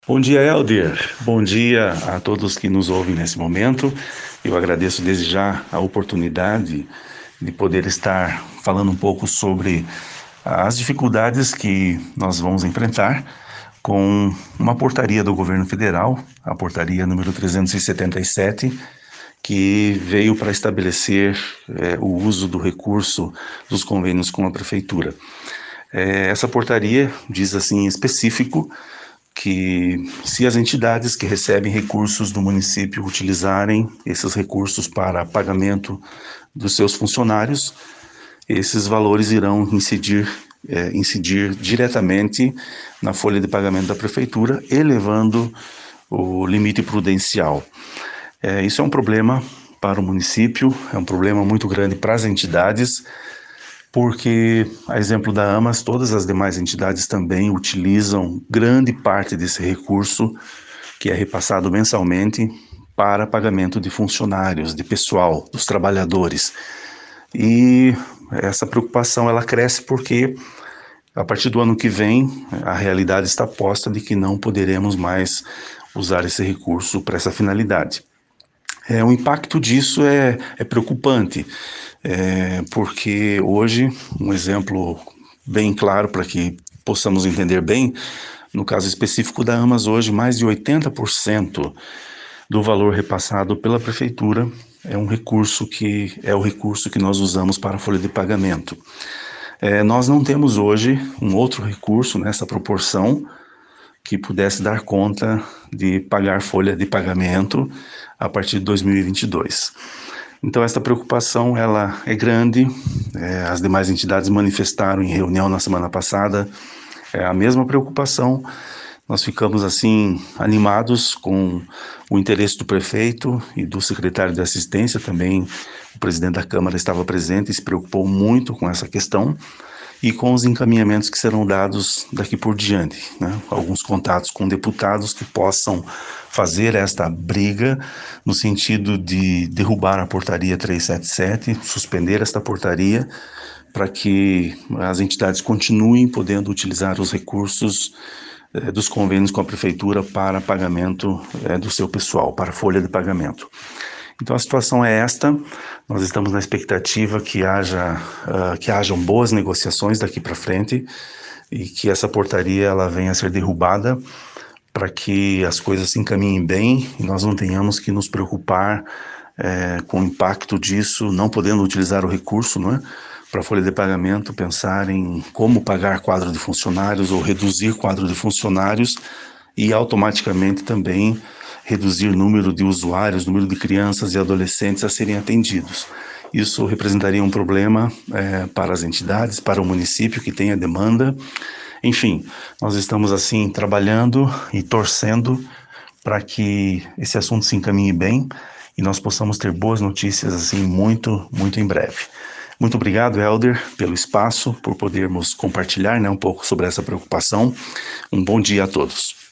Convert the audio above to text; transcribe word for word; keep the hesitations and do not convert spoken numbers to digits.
Bom dia, Helder. Bom dia a todos que nos ouvem nesse momento. Eu agradeço desde já a oportunidade de poder estar falando um pouco sobre as dificuldades que nós vamos enfrentar com uma portaria do governo federal, a portaria número trezentos e setenta e sete, que veio para estabelecer eh, o uso do recurso dos convênios com a prefeitura. Eh, essa portaria diz assim em específico que se as entidades que recebem recursos do município utilizarem esses recursos para pagamento dos seus funcionários, esses valores irão incidir, é, incidir diretamente na folha de pagamento da prefeitura, elevando o limite prudencial. É, isso é um problema para o município, é um problema muito grande para as entidades, porque, a exemplo da AMAS, todas as demais entidades também utilizam grande parte desse recurso que é repassado mensalmente para pagamento de funcionários, de pessoal, dos trabalhadores. E essa preocupação ela cresce porque a partir do ano que vem a realidade está posta de que não poderemos mais usar esse recurso para essa finalidade. É, o impacto disso é, é preocupante, é, porque hoje, um exemplo bem claro para que possamos entender bem, no caso específico da AMAS, hoje mais de oitenta por cento do valor repassado pela prefeitura é um recurso que é o recurso que nós usamos para a folha de pagamento. É, nós não temos hoje um outro recurso nessa proporção que pudesse dar conta de pagar folha de pagamento a partir de dois mil e vinte e dois. Então, essa preocupação ela é grande, é, as demais entidades manifestaram em reunião na semana passada é, a mesma preocupação. Nós ficamos assim animados com o interesse do prefeito e do secretário de assistência, também o presidente da Câmara estava presente e se preocupou muito com essa questão e com os encaminhamentos que serão dados daqui por diante, né? Alguns contatos com deputados que possam fazer esta briga no sentido de derrubar a portaria trezentos e setenta e sete, suspender esta portaria para que as entidades continuem podendo utilizar os recursos eh, dos convênios com a prefeitura para pagamento eh, do seu pessoal, para folha de pagamento. Então a situação é esta, nós estamos na expectativa que haja, uh, que hajam boas negociações daqui para frente e que essa portaria ela venha a ser derrubada para que as coisas se encaminhem bem e nós não tenhamos que nos preocupar é, com o impacto disso, não podendo utilizar o recurso, não é? Para a folha de pagamento, pensar em como pagar quadro de funcionários ou reduzir quadro de funcionários e automaticamente também reduzir o número de usuários, número de crianças e adolescentes a serem atendidos. Isso representaria um problema é, para as entidades, para o município que tem a demanda. Enfim, nós estamos assim trabalhando e torcendo para que esse assunto se encaminhe bem e nós possamos ter boas notícias assim muito, muito em breve. Muito obrigado, Helder, pelo espaço, por podermos compartilhar, né, um pouco sobre essa preocupação. Um bom dia a todos.